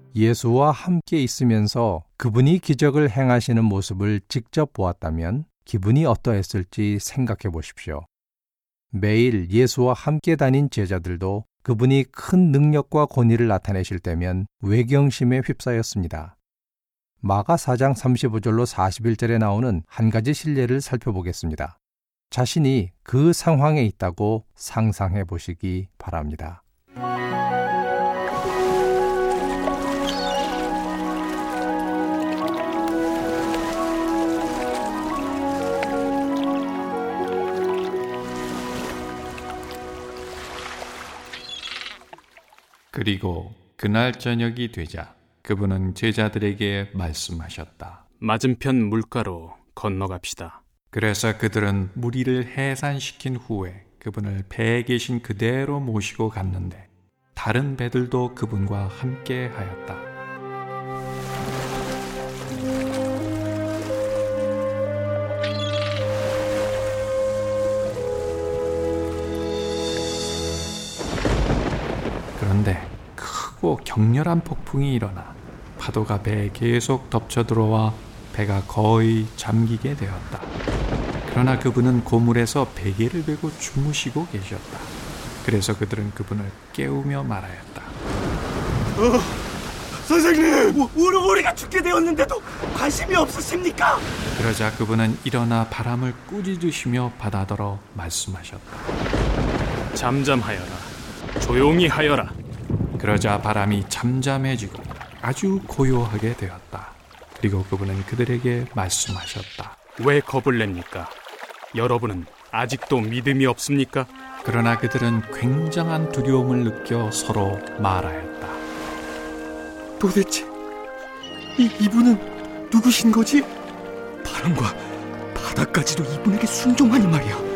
예수와 함께 있으면서 그분이 기적을 행하시는 모습을 직접 보았다면 기분이 어떠했을지 생각해 보십시오. 매일 예수와 함께 다닌 제자들도 그분이 큰 능력과 권위를 나타내실 때면 외경심에 휩싸였습니다. 마가 4장 35절로 41절에 나오는 한 가지 실례를 살펴보겠습니다. 자신이 그 상황에 있다고 상상해 보시기 바랍니다. 그리고 그날 저녁이 되자 그분은 제자들에게 말씀하셨다. 맞은편 물가로 건너갑시다. 그래서 그들은 무리를 해산시킨 후에 그분을 배에 계신 그대로 모시고 갔는데 다른 배들도 그분과 함께 하였다. 그런데 크고 격렬한 폭풍이 일어나 파도가 배에 계속 덮쳐 들어와 배가 거의 잠기게 되었다. 그러나 그분은 고물에서 베개를 베고 주무시고 계셨다. 그래서 그들은 그분을 깨우며 말하였다. 선생님, 우리가 죽게 되었는데도 관심이 없으십니까? 그러자 그분은 일어나 바람을 꾸짖으시며 바다더러 말씀하셨다. 잠잠하여라. 조용히 하여라. 그러자 바람이 잠잠해지고 아주 고요하게 되었다. 그리고 그분은 그들에게 말씀하셨다. 왜 겁을 냅니까? 여러분은 아직도 믿음이 없습니까? 그러나 그들은 굉장한 두려움을 느껴 서로 말하였다. 도대체 이분은 누구신 거지? 바람과 바다까지도 이분에게 순종하니 말이야.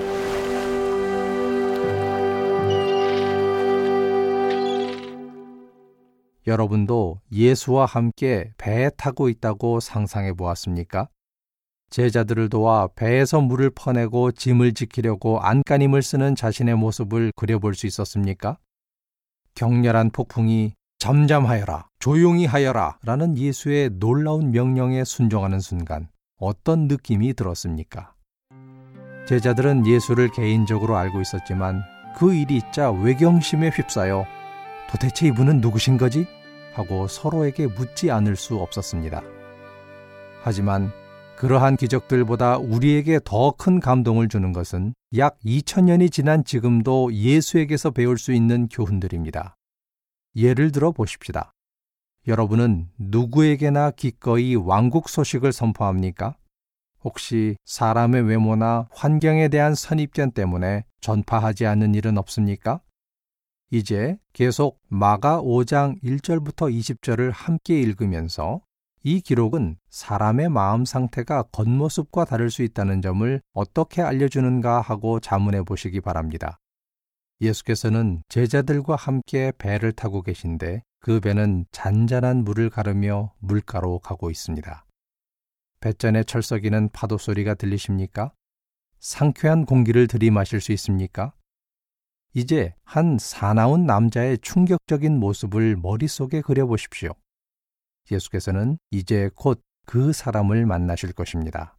여러분도 예수와 함께 배에 타고 있다고 상상해 보았습니까? 제자들을 도와 배에서 물을 퍼내고 짐을 지키려고 안간힘을 쓰는 자신의 모습을 그려볼 수 있었습니까? 격렬한 폭풍이 잠잠하여라, 조용히 하여라 라는 예수의 놀라운 명령에 순종하는 순간 어떤 느낌이 들었습니까? 제자들은 예수를 개인적으로 알고 있었지만 그 일이 있자 외경심에 휩싸여 도대체 이분은 누구신 거지? 하고 서로에게 묻지 않을 수 없었습니다. 하지만 그러한 기적들보다 우리에게 더 큰 감동을 주는 것은 약 2000년이 지난 지금도 예수에게서 배울 수 있는 교훈들입니다. 예를 들어 보십시다. 여러분은 누구에게나 기꺼이 왕국 소식을 선포합니까? 혹시 사람의 외모나 환경에 대한 선입견 때문에 전파하지 않는 일은 없습니까? 이제 계속 마가 5장 1절부터 20절을 함께 읽으면서 이 기록은 사람의 마음 상태가 겉모습과 다를 수 있다는 점을 어떻게 알려주는가 하고 자문해 보시기 바랍니다. 예수께서는 제자들과 함께 배를 타고 계신데 그 배는 잔잔한 물을 가르며 물가로 가고 있습니다. 뱃전에 철썩이는 파도 소리가 들리십니까? 상쾌한 공기를 들이마실 수 있습니까? 이제 한 사나운 남자의 충격적인 모습을 머릿속에 그려보십시오. 예수께서는 이제 곧 그 사람을 만나실 것입니다.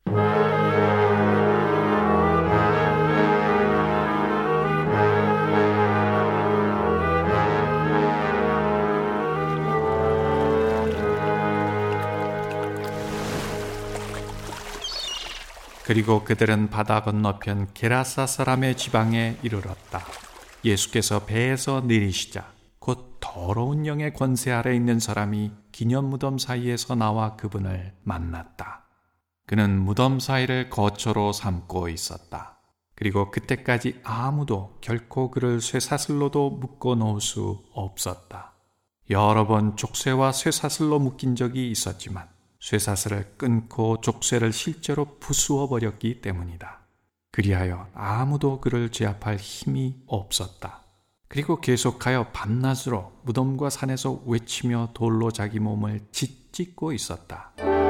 그리고 그들은 바다 건너편 게라사 사람의 지방에 이르렀다. 예수께서 배에서 내리시자 곧 더러운 영의 권세 아래 있는 사람이 기념무덤 사이에서 나와 그분을 만났다. 그는 무덤 사이를 거처로 삼고 있었다. 그리고 그때까지 아무도 결코 그를 쇠사슬로도 묶어 놓을 수 없었다. 여러 번 족쇄와 쇠사슬로 묶인 적이 있었지만 쇠사슬을 끊고 족쇄를 실제로 부수어 버렸기 때문이다. 그리하여 아무도 그를 제압할 힘이 없었다. 그리고 계속하여 밤낮으로 무덤과 산에서 외치며 돌로 자기 몸을 짓짓고 있었다.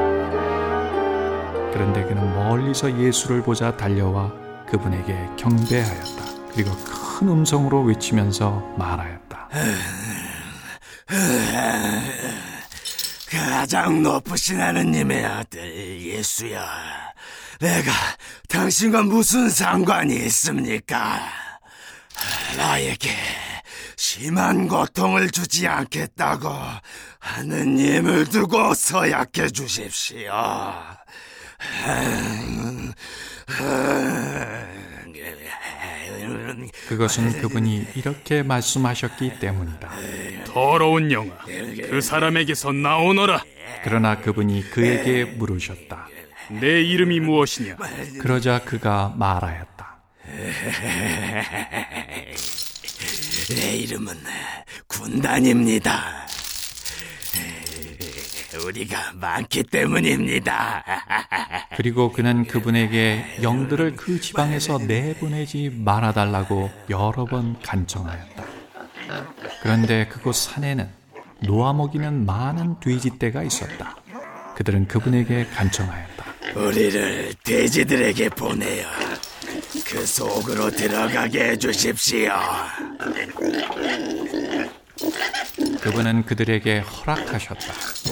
그런데 그는 멀리서 예수를 보자 달려와 그분에게 경배하였다. 그리고 큰 음성으로 외치면서 말하였다. 가장 높으신 하느님의 아들 예수야, 내가 당신과 무슨 상관이 있습니까? 나에게 심한 고통을 주지 않겠다고 하느님을 두고 서약해 주십시오. 그것은 그분이 이렇게 말씀하셨기 때문이다. 더러운 영아, 그 사람에게서 나오너라. 그러나 그분이 그에게 물으셨다. 내 이름이 무엇이냐? 그러자 그가 말하였다. 내 이름은 군단입니다. 우리가 많기 때문입니다. 그리고 그는 그분에게 영들을 그 지방에서 내보내지 말아달라고 여러 번 간청하였다. 그런데 그곳 산에는 놓아 먹이는 많은 돼지떼가 있었다. 그들은 그분에게 간청하였다. 우리를 돼지들에게 보내어 그 속으로 들어가게 해주십시오. 그분은 그들에게 허락하셨다.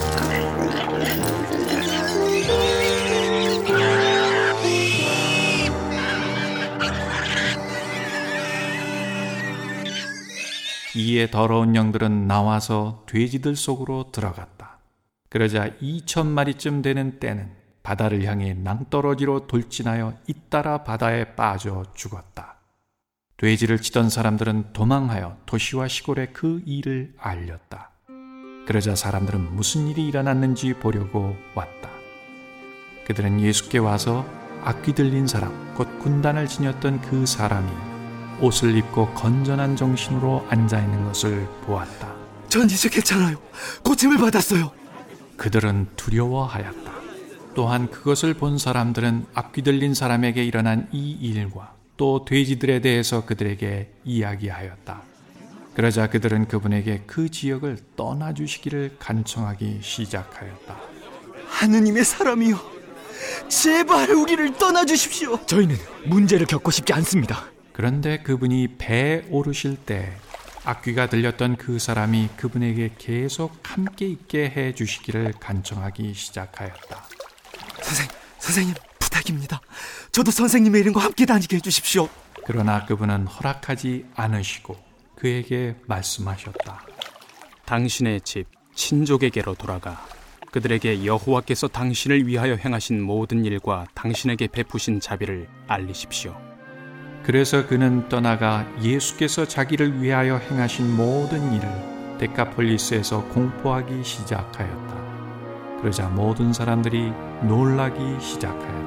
이에 더러운 영들은 나와서 돼지들 속으로 들어갔다. 그러자 2,000마리쯤 되는 떼는 바다를 향해 낭떠러지로 돌진하여 잇따라 바다에 빠져 죽었다. 돼지를 치던 사람들은 도망하여 도시와 시골에 그 일을 알렸다. 그러자 사람들은 무슨 일이 일어났는지 보려고 왔다. 그들은 예수께 와서 악귀 들린 사람, 곧 군단을 지녔던 그 사람이 옷을 입고 건전한 정신으로 앉아있는 것을 보았다. 전 이제 괜찮아요. 고침을 받았어요. 그들은 두려워하였다. 또한 그것을 본 사람들은 악귀 들린 사람에게 일어난 이 일과 또 돼지들에 대해서 그들에게 이야기하였다. 그러자 그들은 그분에게 그 지역을 떠나주시기를 간청하기 시작하였다. 하느님의 사람이여, 제발 우리를 떠나주십시오. 저희는 문제를 겪고 싶지 않습니다. 그런데 그분이 배에 오르실 때 악귀가 들렸던 그 사람이 그분에게 계속 함께 있게 해주시기를 간청하기 시작하였다. 선생님 부탁입니다. 저도 선생님의 이름과 함께 다니게 해주십시오. 그러나 그분은 허락하지 않으시고 그에게 말씀하셨다. 당신의 집 친족에게로 돌아가 그들에게 여호와께서 당신을 위하여 행하신 모든 일과 당신에게 베푸신 자비를 알리십시오. 그래서 그는 떠나가 예수께서 자기를 위하여 행하신 모든 일을 데카폴리스에서 공포하기 시작하였다. 그러자 모든 사람들이 놀라기 시작하였다.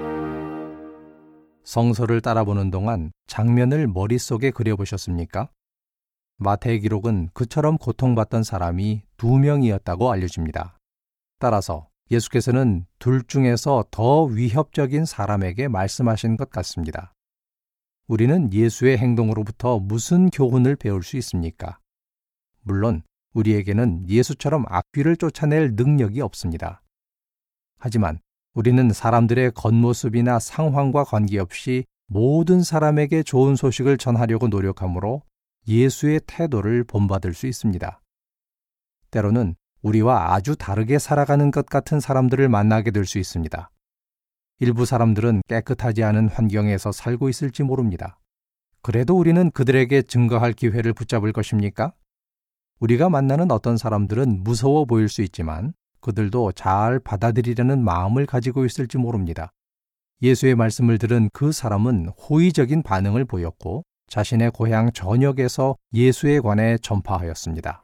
성서를 따라보는 동안 장면을 머릿속에 그려보셨습니까? 마태의 기록은 그처럼 고통받던 사람이 2명이었다고 알려집니다. 따라서 예수께서는 둘 중에서 더 위협적인 사람에게 말씀하신 것 같습니다. 우리는 예수의 행동으로부터 무슨 교훈을 배울 수 있습니까? 물론 우리에게는 예수처럼 악귀를 쫓아낼 능력이 없습니다. 하지만 우리는 사람들의 겉모습이나 상황과 관계없이 모든 사람에게 좋은 소식을 전하려고 노력하므로 예수의 태도를 본받을 수 있습니다. 때로는 우리와 아주 다르게 살아가는 것 같은 사람들을 만나게 될 수 있습니다. 일부 사람들은 깨끗하지 않은 환경에서 살고 있을지 모릅니다. 그래도 우리는 그들에게 증거할 기회를 붙잡을 것입니까? 우리가 만나는 어떤 사람들은 무서워 보일 수 있지만 그들도 잘 받아들이려는 마음을 가지고 있을지 모릅니다. 예수의 말씀을 들은 그 사람은 호의적인 반응을 보였고 자신의 고향 전역에서 예수에 관해 전파하였습니다.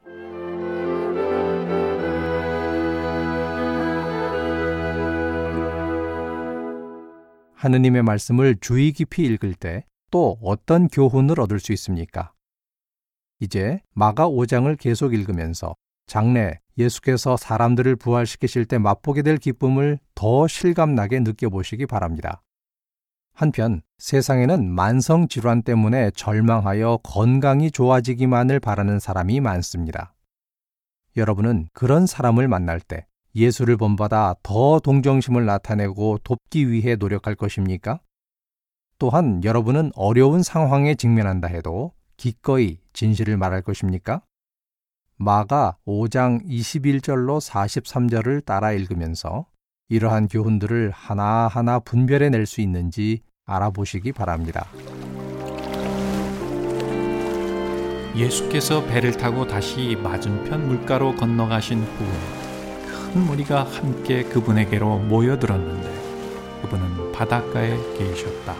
하느님의 말씀을 주의 깊이 읽을 때 또 어떤 교훈을 얻을 수 있습니까? 이제 마가 5장을 계속 읽으면서 장래 예수께서 사람들을 부활시키실 때 맛보게 될 기쁨을 더 실감나게 느껴보시기 바랍니다. 한편 세상에는 만성질환 때문에 절망하여 건강이 좋아지기만을 바라는 사람이 많습니다. 여러분은 그런 사람을 만날 때 예수를 본받아 더 동정심을 나타내고 돕기 위해 노력할 것입니까? 또한 여러분은 어려운 상황에 직면한다 해도 기꺼이 진실을 말할 것입니까? 마가 5장 21절로 43절을 따라 읽으면서 이러한 교훈들을 하나하나 분별해낼 수 있는지 알아보시기 바랍니다. 예수께서 배를 타고 다시 맞은편 물가로 건너가신 후에 큰 무리가 함께 그분에게로 모여들었는데 그분은 바닷가에 계셨다.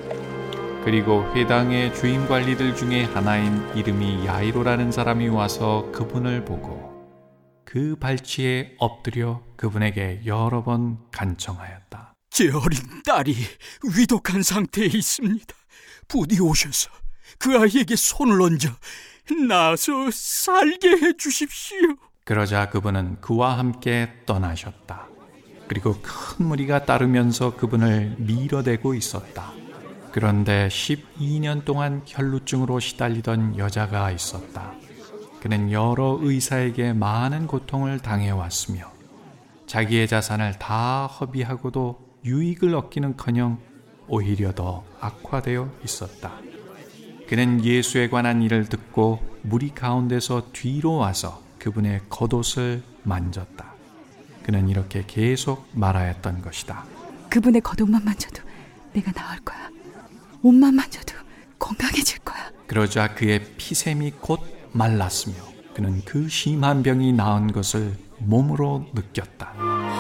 그리고 회당의 주임 관리들 중에 하나인 이름이 야이로라는 사람이 와서 그분을 보고 그 발치에 엎드려 그분에게 여러 번 간청하였다. 제 어린 딸이 위독한 상태에 있습니다. 부디 오셔서 그 아이에게 손을 얹어 나아서 살게 해주십시오. 그러자 그분은 그와 함께 떠나셨다. 그리고 큰 무리가 따르면서 그분을 밀어대고 있었다. 그런데 12년 동안 혈루증으로 시달리던 여자가 있었다. 그는 여러 의사에게 많은 고통을 당해왔으며 자기의 자산을 다 허비하고도 유익을 얻기는커녕 오히려 더 악화되어 있었다. 그는 예수에 관한 일을 듣고 무리 가운데서 뒤로 와서 그분의 겉옷을 만졌다. 그는 이렇게 계속 말하였던 것이다. 그분의 겉옷만 만져도 내가 나을 거야. 옷만 만져도 건강해질 거야. 그러자 그의 피샘이 곧 말랐으며 그는 그 심한 병이 나은 것을 몸으로 느꼈다.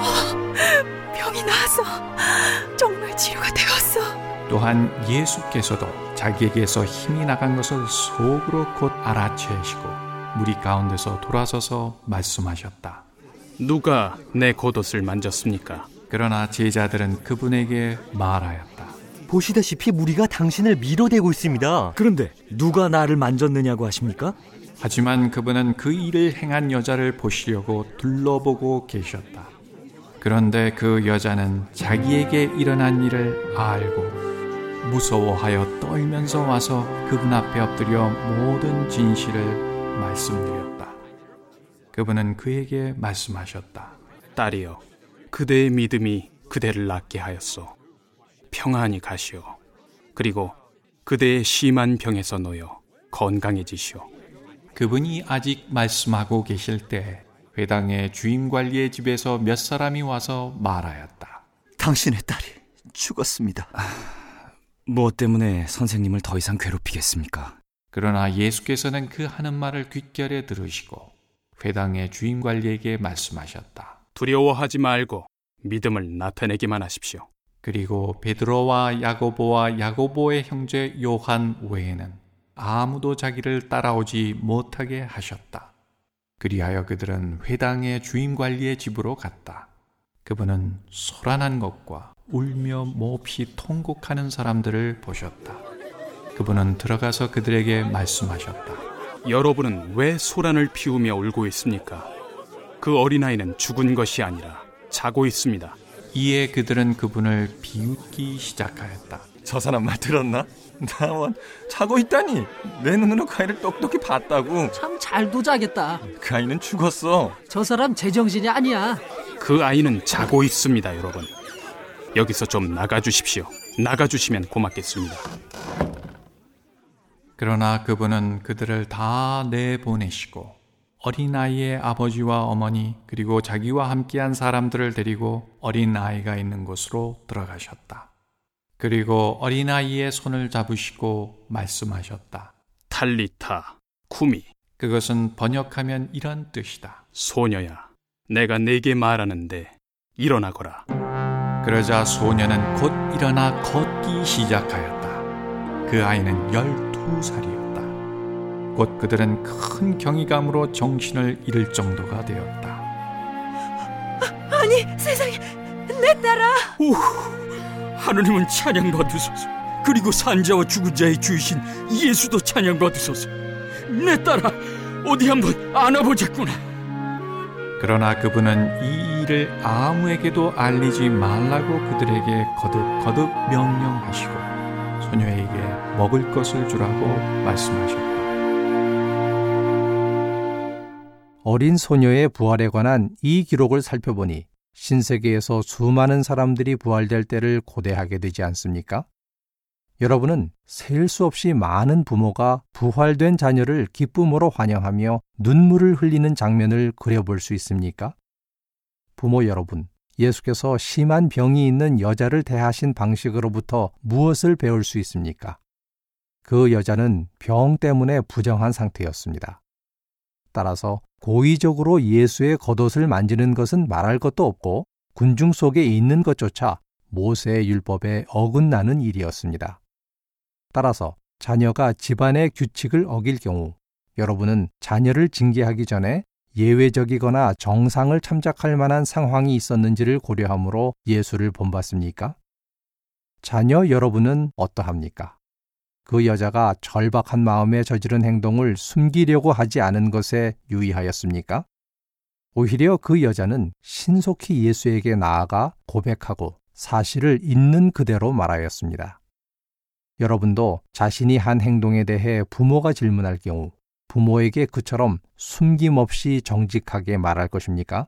병이 나아서 정말 치료가 되었어. 또한 예수께서도 자기에게서 힘이 나간 것을 속으로 곧 알아채시고 무리 가운데서 돌아서서 말씀하셨다. 누가 내 겉옷을 만졌습니까? 그러나 제자들은 그분에게 말하였다. 보시다시피 무리가 당신을 밀어대고 있습니다. 그런데 누가 나를 만졌느냐고 하십니까? 하지만 그분은 그 일을 행한 여자를 보시려고 둘러보고 계셨다. 그런데 그 여자는 자기에게 일어난 일을 알고 무서워하여 떨면서 와서 그분 앞에 엎드려 모든 진실을 말씀드렸다. 그분은 그에게 말씀하셨다. 딸이여, 그대의 믿음이 그대를 낫게 하였소. 평안히 가시오. 그리고 그대의 심한 병에서 놓여 건강해지시오. 그분이 아직 말씀하고 계실 때 회당의 주임관리의 집에서 몇 사람이 와서 말하였다. 당신의 딸이 죽었습니다. 무엇 때문에 선생님을 더 이상 괴롭히겠습니까? 그러나 예수께서는 그 하는 말을 귓결에 들으시고 회당의 주임관리에게 말씀하셨다. 두려워하지 말고 믿음을 나타내기만 하십시오. 그리고 베드로와 야고보와 야고보의 형제 요한 외에는 아무도 자기를 따라오지 못하게 하셨다. 그리하여 그들은 회당의 주임관리의 집으로 갔다. 그분은 소란한 것과 울며 몹시 통곡하는 사람들을 보셨다. 그분은 들어가서 그들에게 말씀하셨다. 여러분은 왜 소란을 피우며 울고 있습니까? 그 어린아이는 죽은 것이 아니라 자고 있습니다. 이에 그들은 그분을 비웃기 시작하였다. 저 사람 말 들었나? 나원 자고 있다니. 내 눈으로 그 아이를 똑똑히 봤다고. 참 잘도 자겠다. 그 아이는 죽었어. 저 사람 제정신이 아니야. 그 아이는 자고 있습니다, 여러분. 여기서 좀 나가주십시오. 나가주시면 고맙겠습니다. 그러나 그분은 그들을 다 내보내시고 어린아이의 아버지와 어머니 그리고 자기와 함께한 사람들을 데리고 어린아이가 있는 곳으로 들어가셨다. 그리고 어린아이의 손을 잡으시고 말씀하셨다. 탈리타 쿠미. 그것은 번역하면 이런 뜻이다. 소녀야, 내가 네게 말하는데 일어나거라. 그러자 소녀는 곧 일어나 걷기 시작하였다. 그 아이는 12살이었다. 곧 그들은 큰 경이감으로 정신을 잃을 정도가 되었다. 아니, 세상에, 내 딸아! 오, 하느님은 찬양받으소서. 그리고 산자와 죽은 자의 주이신 예수도 찬양받으소서. 내 딸아, 어디 한번 안아보자꾸나. 그러나 그분은 이 일을 아무에게도 알리지 말라고 그들에게 거듭거듭 명령하시고 소녀에게 먹을 것을 주라고 말씀하셨다. 어린 소녀의 부활에 관한 이 기록을 살펴보니 신세계에서 수많은 사람들이 부활될 때를 고대하게 되지 않습니까? 여러분은 셀 수 없이 많은 부모가 부활된 자녀를 기쁨으로 환영하며 눈물을 흘리는 장면을 그려볼 수 있습니까? 부모 여러분, 예수께서 심한 병이 있는 여자를 대하신 방식으로부터 무엇을 배울 수 있습니까? 그 여자는 병 때문에 부정한 상태였습니다. 따라서 고의적으로 예수의 겉옷을 만지는 것은 말할 것도 없고 군중 속에 있는 것조차 모세의 율법에 어긋나는 일이었습니다. 따라서 자녀가 집안의 규칙을 어길 경우 여러분은 자녀를 징계하기 전에 예외적이거나 정상을 참작할 만한 상황이 있었는지를 고려하므로 예수를 본받습니까? 자녀 여러분은 어떠합니까? 그 여자가 절박한 마음에 저지른 행동을 숨기려고 하지 않은 것에 유의하였습니까? 오히려 그 여자는 신속히 예수에게 나아가 고백하고 사실을 있는 그대로 말하였습니다. 여러분도 자신이 한 행동에 대해 부모가 질문할 경우 부모에게 그처럼 숨김없이 정직하게 말할 것입니까?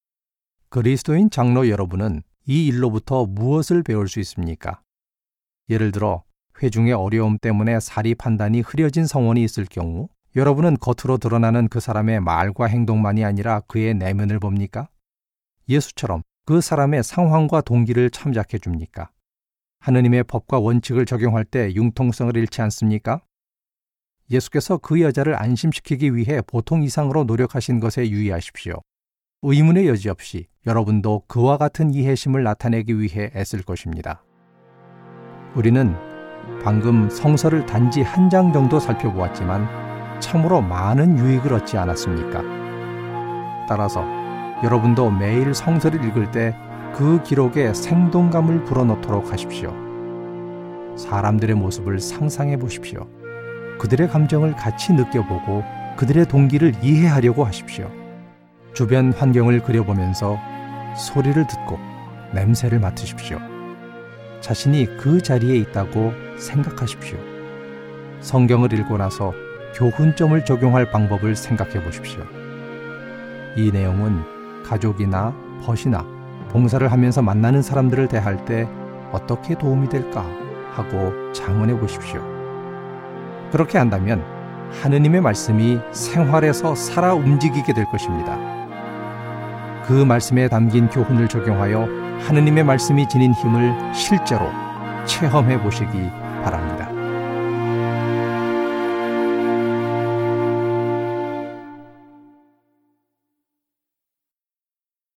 그리스도인 장로 여러분은 이 일로부터 무엇을 배울 수 있습니까? 예를 들어 회중의 어려움 때문에 사리 판단이 흐려진 성원이 있을 경우 여러분은 겉으로 드러나는 그 사람의 말과 행동만이 아니라 그의 내면을 봅니까? 예수처럼 그 사람의 상황과 동기를 참작해 줍니까? 하느님의 법과 원칙을 적용할 때 융통성을 잃지 않습니까? 예수께서 그 여자를 안심시키기 위해 보통 이상으로 노력하신 것에 유의하십시오. 의문의 여지 없이 여러분도 그와 같은 이해심을 나타내기 위해 애쓸 것입니다. 우리는 방금 성서를 단지 한 장 정도 살펴보았지만 참으로 많은 유익을 얻지 않았습니까? 따라서 여러분도 매일 성서를 읽을 때 그 기록에 생동감을 불어넣도록 하십시오. 사람들의 모습을 상상해 보십시오. 그들의 감정을 같이 느껴보고 그들의 동기를 이해하려고 하십시오. 주변 환경을 그려보면서 소리를 듣고 냄새를 맡으십시오. 자신이 그 자리에 있다고 생각하십시오. 성경을 읽고 나서 교훈점을 적용할 방법을 생각해 보십시오. 이 내용은 가족이나 벗이나 봉사를 하면서 만나는 사람들을 대할 때 어떻게 도움이 될까 하고 자문해 보십시오. 그렇게 한다면 하느님의 말씀이 생활에서 살아 움직이게 될 것입니다. 그 말씀에 담긴 교훈을 적용하여 하느님의 말씀이 지닌 힘을 실제로 체험해 보시기 바랍니다.